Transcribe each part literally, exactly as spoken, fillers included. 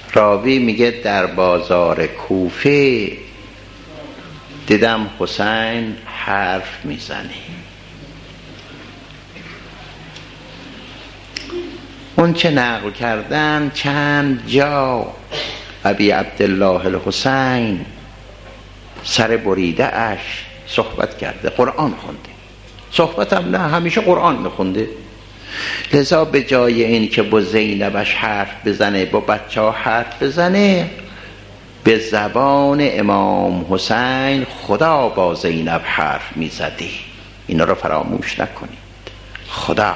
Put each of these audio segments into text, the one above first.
راوی میگه در بازار کوفه دیدم حسین حرف میزنه. اون چه نقل کردن چند جا ابی عبدالله الحسین سر بریده اش صحبت کرده، قرآن خونده. صحبت هم نه، همیشه قرآن میخونده. لذا به جای این که با زینبش حرف بزنه، با بچه ها حرف بزنه، به زبان امام حسین خدا با زینب حرف میزدی. اینا رو فراموش نکنید. خدا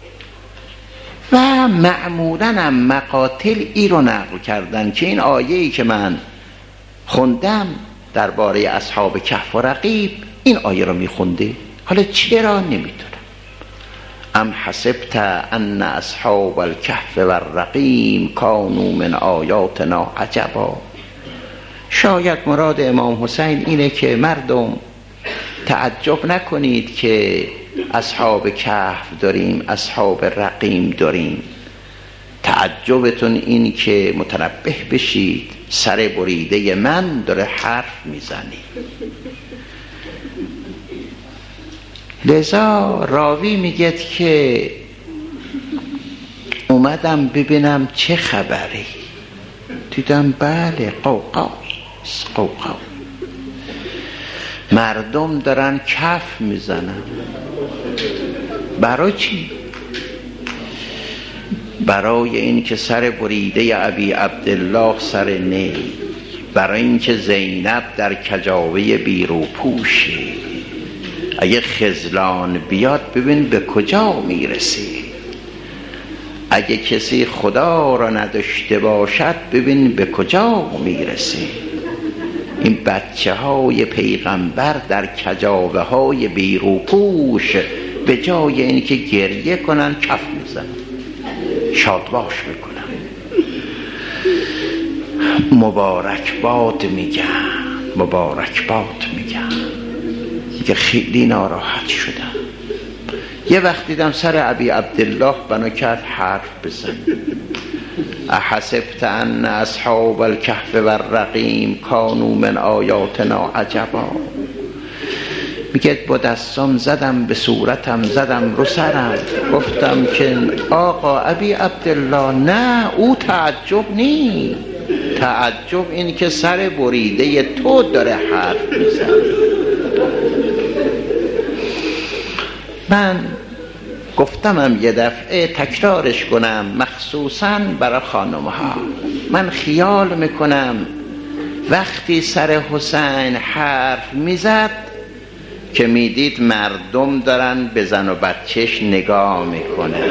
و معمولاً هم مقاتل ای رو نقل کردن که این آیه‌ای که من خوندم درباره اصحاب کهف و رقیب، این آیه رو میخونده. حالا چرا نمیدونم. ام حسبت ان اصحاب الکهف و الرقیم کانوا من آیاتنا عجبا. شاید مراد امام حسین اینه که مردم تعجب نکنید که اصحاب کهف داریم، اصحاب رقیم داریم. تعجبتون این که متنبه بشید سر بریده من داره حرف میزنی. لذا راوی میگه که اومدم ببینم چه خبری. دیدم بله قوقا قوقا، مردم دارن کف میزنن. برای چی؟ برای این که سر بریده ابی عبدالله سر نی، برای این که زینب در کجاوه بیروپوشه. اگه خذلان بیاد ببین به کجا میرسی. اگه کسی خدا را نداشته باشد ببین به کجا میرسی. این بچه های پیغمبر در کجاوه های بیروپوش به جای اینکه گریه کنن کف میزنن، شادباش میکنن، مبارک باد میگن، مبارک باد میگن. دیگه خیلی ناراحت شدم. یه وقت دیدم سر ابی عبدالله بنا کرد حرف بزن. احسبت ان اصحاب الکهف و الرقیم کانوا من آیاتنا عجبا. میگه با دستام زدم به صورتم، زدم رو سرم، گفتم که آقا ابی عبدالله نه، او تعجب نی، تعجب این که سر بریده تو داره حرف میزنه. من گفتمم یه دفعه تکرارش کنم، مخصوصاً برای خانم ها. من خیال میکنم وقتی سر حسین حرف میزد که میدید مردم دارن به زن و بچهش نگاه میکنن،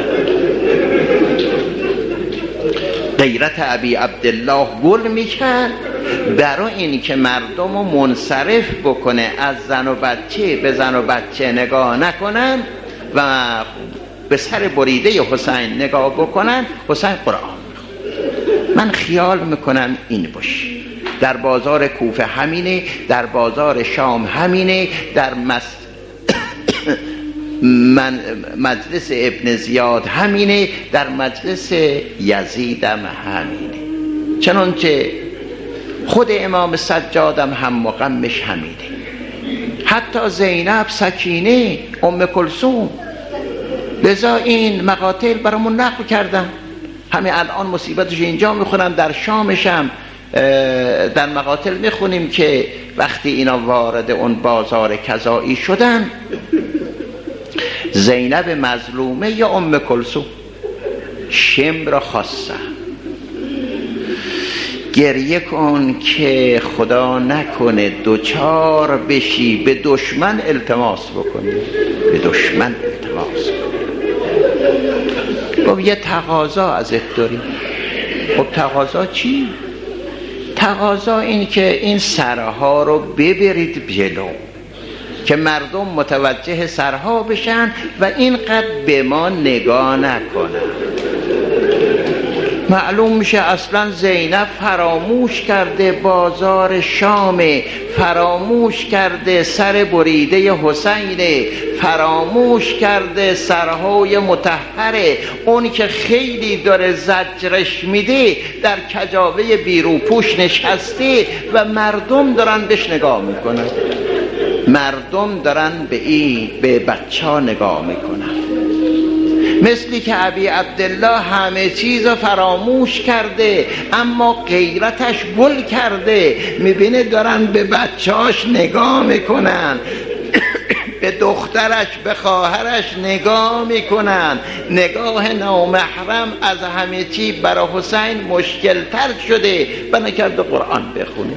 غیرت ابی عبدالله گل میکرد برای اینی که مردم رو منصرف بکنه، از زن و بچه به زن و بچه نگاه نکنن و به سر بریده حسین نگاه بکنن. حسین قرآن. من خیال میکنم این باشه. در بازار کوفه همینه، در بازار شام همینه، در مس... من مجلس ابن زیاد همینه، در مجلس یزید هم همینه. چنانچه خود امام سجادم هم مقامش همینه. حتی زینب، سکینه، ام کلثوم. لذا این مقاتل برامون نقل کردن. همین الان مصیبتش اینجا میخونم، در شامش هم در مقاتل میخونیم که وقتی اینا وارد اون بازار کذایی شدن، زینب مظلومه یا ام کلثوم شمر خاصه گریه کن که خدا نکنه دوچار بشی به دشمن التماس بکنی، به دشمن التماس خب یه تقاضا ازت داریم. خب تقاضا چی؟ تقاضا این که این سرها رو ببرید جلو که مردم متوجه سرها بشن و اینقدر به ما نگاه نکنن. معلوم میشه اصلا زینب فراموش کرده بازار شامه، فراموش کرده سر بریده حسینه، فراموش کرده سرهای مطهره. اون که خیلی داره زجرش میده در کجاوه بیروپوش نشسته و مردم دارن بهش نگاه میکنن، مردم دارن به این به بچه ها نگاه میکنن. مثلی که ابی عبدالله همه چیز رو فراموش کرده اما غیرتش گل کرده، میبینه دارن به بچهاش نگاه میکنن، به دخترش به خواهرش نگاه میکنن. نگاه نامحرم از همه چی برای حسین مشکل تر شده و نکرده قرآن بخونه.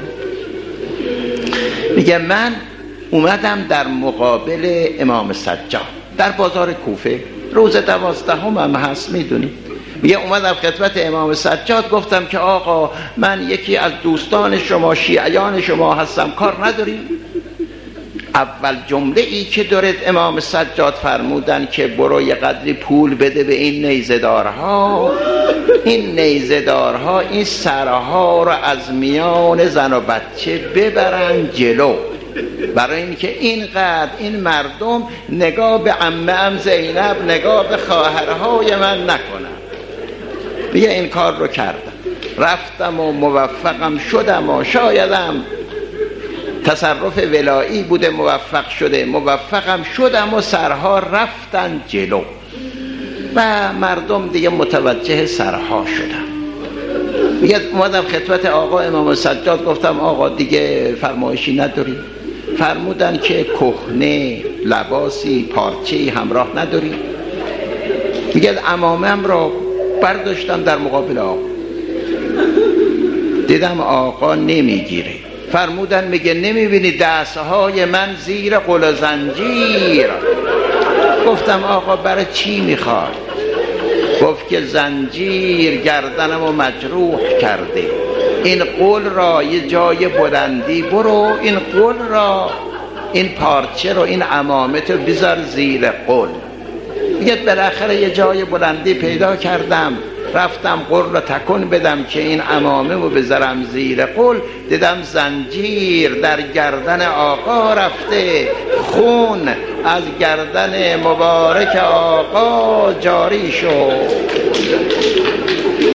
میگه من اومدم در مقابل امام سجاد در بازار کوفه، روز دوازدهم هم هست میدونی. میگه اومدم خدمت امام سجاد گفتم که آقا من یکی از دوستان شما شیعیان شما هستم، کار نداری؟ اول جمله ای که دارد امام سجاد فرمودن که برو یه قدری پول بده به این نیزدارها، این نیزدارها این سرها رو از میان زن و بچه ببرن جلو، برای اینکه اینقدر این مردم نگاه به عمه ام زینب، نگاه به خواهرهای من نکنن. بیا این کار رو کردم، رفتم و موفقم شدم و شایدم تصرف ولایی بوده موفق شده، موفقم شدم و سرها رفتن جلو و مردم دیگه متوجه سرها شدم. میگه اومدم خدمت آقا امام سجاد گفتم آقا دیگه فرمایشی نداری؟ فرمودن که کهنه لباسی پارچه‌ای همراه نداری؟ میگه عمامم را برداشتم در مقابل آقا، دیدم آقا نمیگیره. فرمودن میگه نمیبینی دستهای من زیر قل و زنجیر؟ گفتم آقا برای چی میخواد؟ گفت که زنجیر گردنمو مجروح کرده، این قل را یه جای بلندی برو، این قل را این پارچه رو این عمامت رو بذار زیر قل. میگه بالاخره یه جای بلندی پیدا کردم، رفتم قل رو تکون بدم که این عمامه رو بذارم زیر قل، دیدم زنجیر در گردن آقا رفته، خون از گردن مبارک آقا جاری شد.